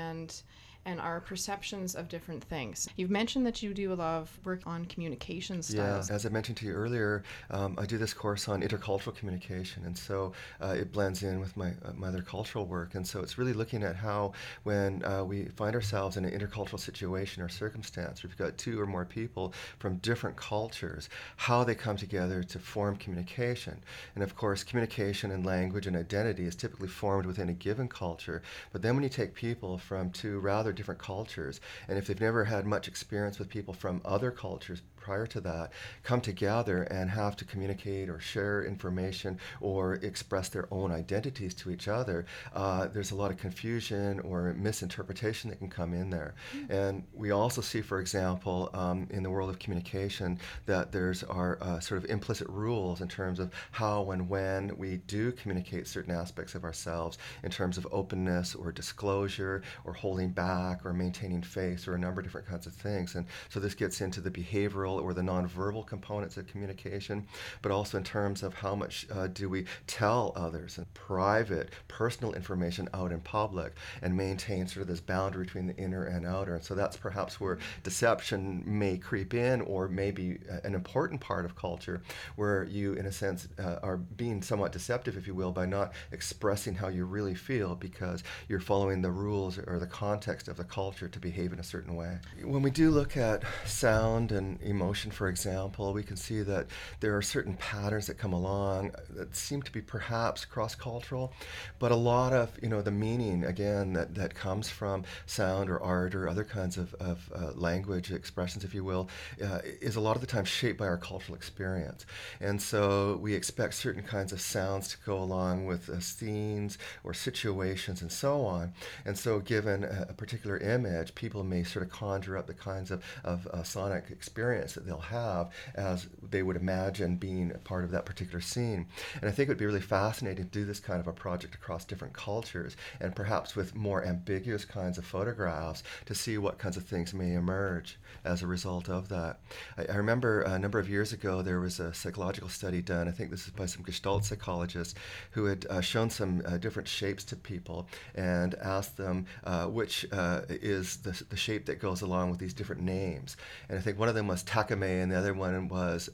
and our perceptions of different things. You've mentioned that you do a lot of work on communication styles. Yeah, as I mentioned to you earlier, I do this course on intercultural communication, and so it blends in with my other cultural work. And so it's really looking at how, when we find ourselves in an intercultural situation or circumstance, we've got 2 or more people from different cultures, how they come together to form communication. And of course, communication and language and identity is typically formed within a given culture. But then when you take people from 2 rather different cultures, and if they've never had much experience with people from other cultures prior to that, come together and have to communicate or share information or express their own identities to each other, there's a lot of confusion or misinterpretation that can come in there. And we also see, for example, in the world of communication, that there's our sort of implicit rules in terms of how and when we do communicate certain aspects of ourselves, in terms of openness or disclosure or holding back or maintaining face, or a number of different kinds of things. And so this gets into the behavioral or the nonverbal components of communication, but also in terms of how much do we tell others and private, personal information out in public, and maintain sort of this boundary between the inner and outer. And so that's perhaps where deception may creep in, or maybe an important part of culture, where you, in a sense, are being somewhat deceptive, if you will, by not expressing how you really feel, because you're following the rules or the context of the culture to behave in a certain way. When we do look at sound and emotion, for example, we can see that there are certain patterns that come along that seem to be perhaps cross-cultural, but a lot of the meaning, again, that comes from sound or art or other kinds of language expressions, if you will, is a lot of the time shaped by our cultural experience. And so we expect certain kinds of sounds to go along with scenes or situations and so on. And so given a particular image, people may sort of conjure up the kinds of sonic experience that they'll have as they would imagine being a part of that particular scene. And I think it would be really fascinating to do this kind of a project across different cultures, and perhaps with more ambiguous kinds of photographs, to see what kinds of things may emerge as a result of that. I remember a number of years ago there was a psychological study done, I think this is by some Gestalt psychologists, who had shown some different shapes to people and asked them which is the shape that goes along with these different names. And I think one of them was Takame, and the other one was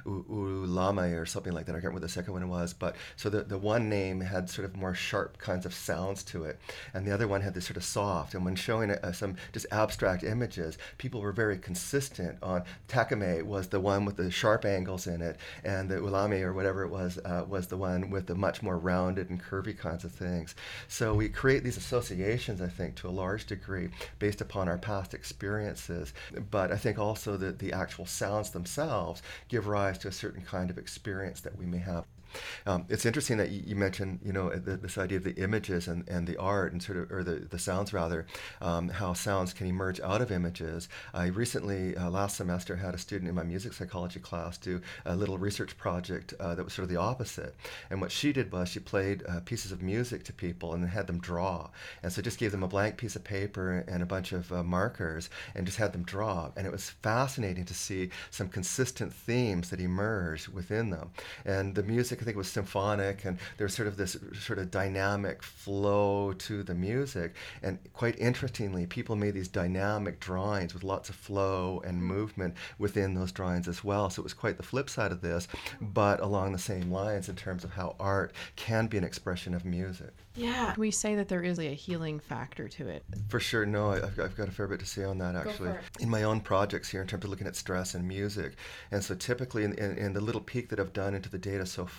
Ulame or something like that. I can't remember what the second one was. But so the one name had sort of more sharp kinds of sounds to it, and the other one had this sort of soft. And when showing some just abstract images, people were very consistent on Takame was the one with the sharp angles in it, and the Ulame or whatever it was the one with the much more rounded and curvy kinds of things. So we create these associations, I think, to a large degree based upon our past experiences. But I think also that the actual sounds themselves give rise to a certain kind of experience that we may have. It's interesting that you mentioned, this idea of the images and the art and sort of, or the sounds rather, how sounds can emerge out of images. I recently, last semester, had a student in my music psychology class do a little research project that was sort of the opposite. And what she did was she played pieces of music to people and then had them draw. And so just gave them a blank piece of paper and a bunch of markers and just had them draw. And it was fascinating to see some consistent themes that emerged within them. And the music, I think, was symphonic, and there's sort of this sort of dynamic flow to the music. And quite interestingly, people made these dynamic drawings with lots of flow and movement within those drawings as well. So it was quite the flip side of this, but along the same lines in terms of how art can be an expression of music. Yeah. We say that there is a healing factor to it. For sure. No, I've got a fair bit to say on that, actually. In my own projects here, in terms of looking at stress and music. And so typically in the little peek that I've done into the data so far,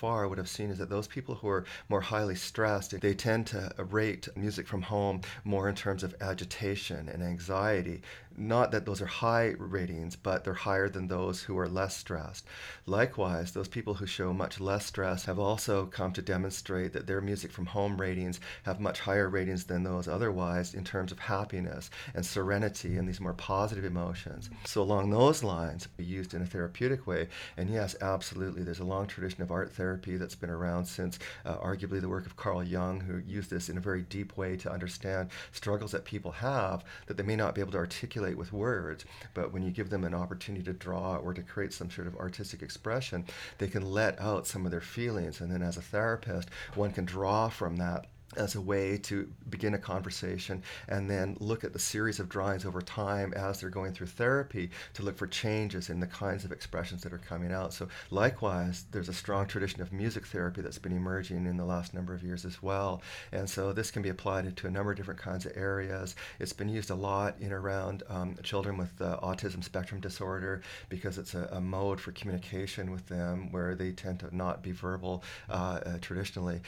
far, what I've seen is that those people who are more highly stressed, they tend to rate music from home more in terms of agitation and anxiety. Not that those are high ratings, but they're higher than those who are less stressed. Likewise, those people who show much less stress have also come to demonstrate that their music from home ratings have much higher ratings than those otherwise in terms of happiness and serenity and these more positive emotions. So along those lines, used in a therapeutic way, and yes, absolutely, there's a long tradition of art therapy that's been around since arguably the work of Carl Jung, who used this in a very deep way to understand struggles that people have that they may not be able to articulate with words, but when you give them an opportunity to draw or to create some sort of artistic expression, they can let out some of their feelings, and then as a therapist, one can draw from that as a way to begin a conversation and then look at the series of drawings over time as they're going through therapy to look for changes in the kinds of expressions that are coming out. So likewise, there's a strong tradition of music therapy that's been emerging in the last number of years as well. And so this can be applied to a number of different kinds of areas. It's been used a lot in around children with autism spectrum disorder because it's a mode for communication with them where they tend to not be verbal traditionally,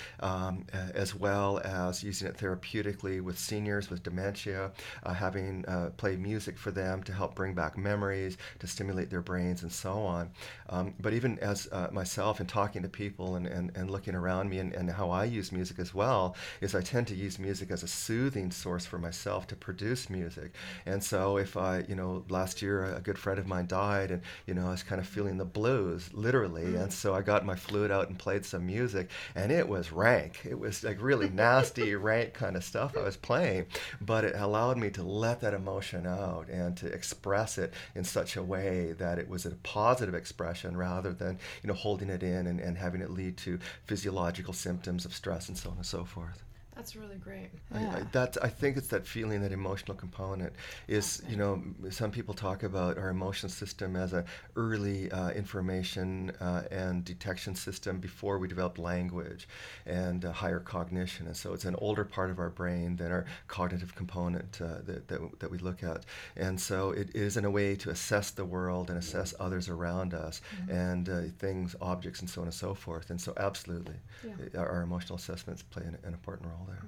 as well as using it therapeutically with seniors with dementia, having play music for them to help bring back memories, to stimulate their brains and so on. But even as myself and talking to people and looking around me and how I use music as well, is I tend to use music as a soothing source for myself to produce music. And so if I, last year a good friend of mine died and, I was kind of feeling the blues, literally. And so I got my flute out and played some music, and it was rank. It was like really nasty, rank kind of stuff I was playing, but it allowed me to let that emotion out and to express it in such a way that it was a positive expression rather than, holding it in and having it lead to physiological symptoms of stress and so on and so forth. That's really great. I think it's that feeling, that emotional component is, some people talk about our emotion system as an early information and detection system before we develop language and higher cognition. And so it's an older part of our brain than our cognitive component that we look at. And so it is in a way to assess the world and assess others around us and things, objects, and so on and so forth. And so absolutely, our emotional assessments play an important role there.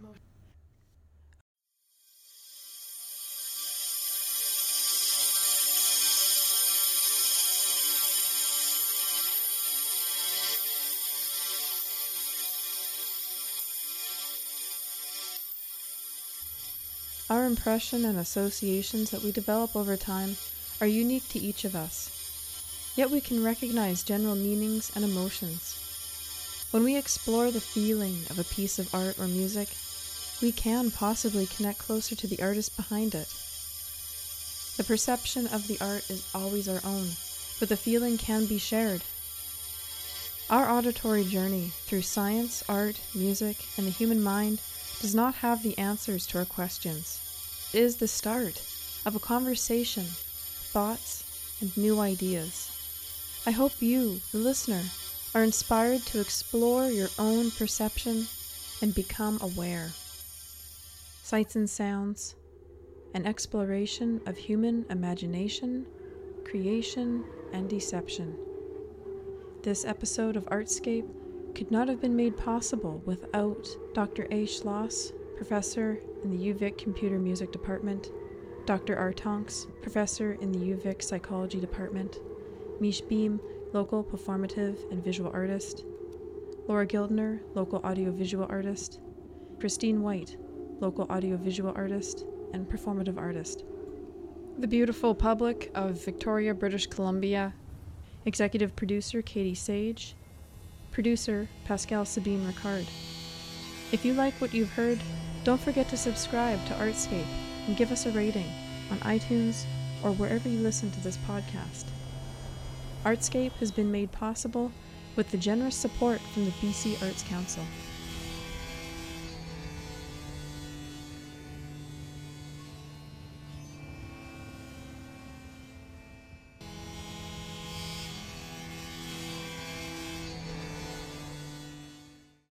Our impression and associations that we develop over time are unique to each of us, yet we can recognize general meanings and emotions. When we explore the feeling of a piece of art or music, we can possibly connect closer to the artist behind it. The perception of the art is always our own, but the feeling can be shared. Our auditory journey through science, art, music, and the human mind does not have the answers to our questions. It is the start of a conversation, thoughts, and new ideas. I hope you, the listener, are inspired to explore your own perception and become aware. Sights and sounds, an exploration of human imagination, creation, and deception. This episode of Artscape could not have been made possible without Dr. A. Schloss, professor in the UVic Computer Music Department, Dr. R. Tonks, professor in the UVic Psychology Department, Mish Beam, local performative and visual artist, Laura Gildner, local audiovisual artist, Christine White, local audiovisual artist and performative artist. The beautiful public of Victoria, British Columbia, executive producer Katie Sage, producer Pascal Sabine Ricard. If you like what you've heard, don't forget to subscribe to Artscape and give us a rating on iTunes or wherever you listen to this podcast. Artscape has been made possible with the generous support from the BC Arts Council.